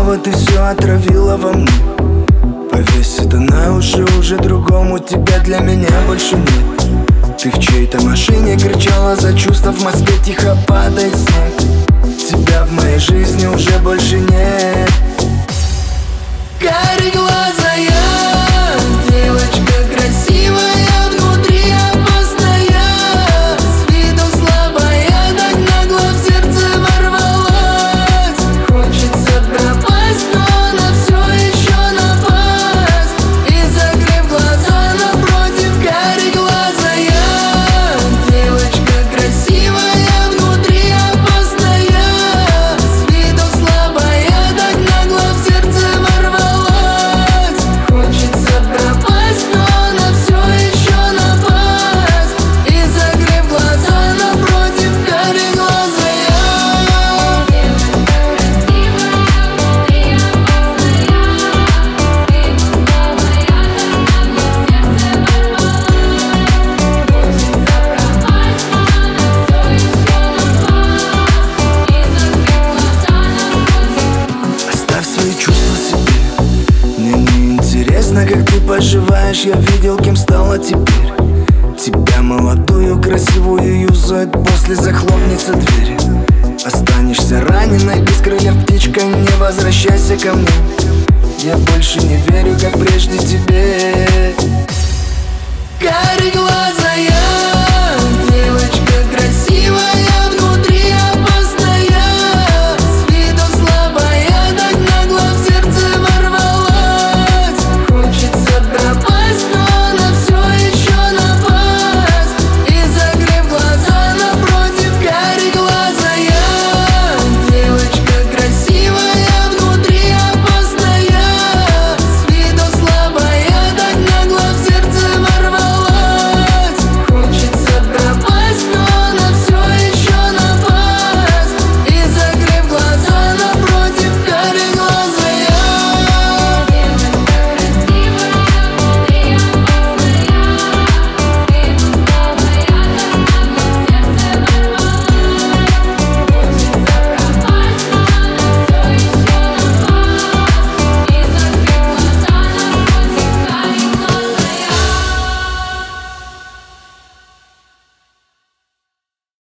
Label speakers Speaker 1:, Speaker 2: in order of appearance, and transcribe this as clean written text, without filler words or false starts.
Speaker 1: снова ты все отравила во мне. Повесь это на уши уже другому, тебя для меня больше нет. Ты в чьей-то машине кричала за чувства, в Москве тихо падает снег. Тебя в моей жизни уже больше нет. Кареглазая девочка красивая, внутри опасная, с виду слабая, так нагло в сердце ворвалась. Хочется пропасть, но она все еще напасть. И закрыв глаза напротив, кареглазая девочка красивая, внутри опасная, с виду слабая, так нагло в сердце ворвалась. Хочется пропасть, но она все еще напасть. И закрыв глаза напротив, кареглазая. Оставь свои чувства себе. Мне не интересно, как ты поживаешь. Я видел, кем стала теперь. Тебя молодую, красивую юзают, после захлопнется дверь. Останешься раненой, без крыльев птичкой, не возвращайся ко мне. Я больше не верю, как прежде тебе.